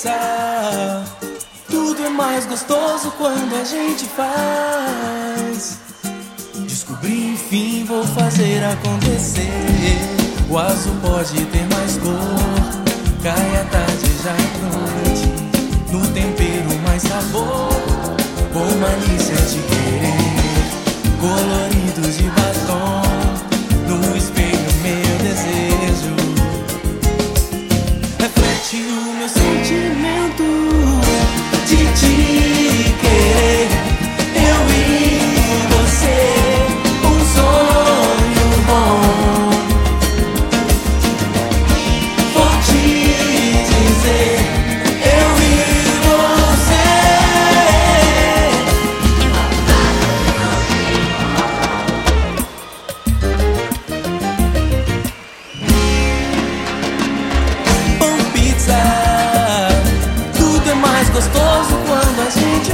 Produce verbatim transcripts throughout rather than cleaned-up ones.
pensar. Tudo é mais gostoso quando a gente faz. Descobri, enfim, vou fazer acontecer. O azul pode ter mais cor. Cai a tarde, já é noite. No tempero mais sabor. Com malícia de querer. Coloridos de batom. No espelho meu desejo reflete o meu sentimento de te querer. Eu e você, um sonho bom. Vou te dizer, eu e você. Pão, pizza, tudo é mais gostoso quando a gente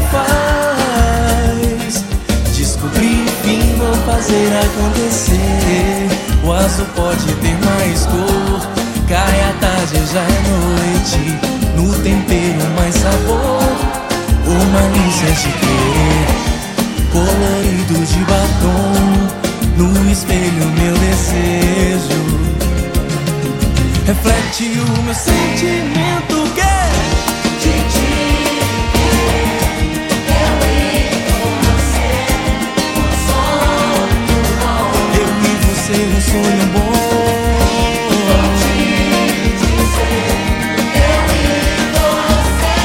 faz. Descobri, enfim, vou fazer acontecer. O azul pode ter mais cor. Cai a tarde, já é noite. No tempero mais sabor. O malícia de querer. Colorido de batom. No espelho meu desejo reflete o meu sentimento que de ti. Eu e você, um sonho bom. Eu e você, um sonho bom. Vou te dizer, eu e você.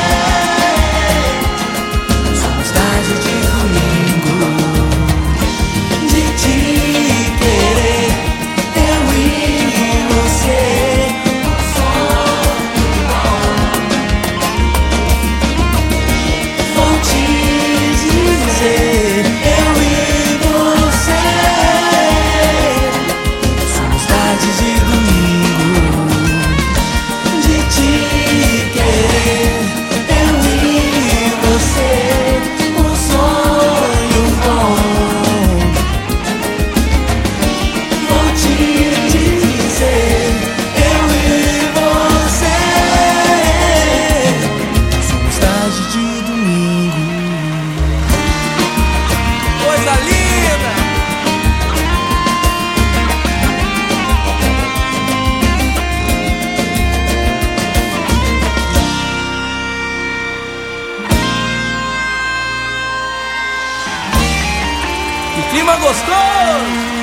Somos tarde de domingo. De te querer, eu e você. Vou te dizer, eu e você. Somos tardes de domingo. De te querer, eu e você. Um sonho bom. Vou te dizer, eu e você. Somos tarde de domingo. Coisa linda! Que clima gostoso!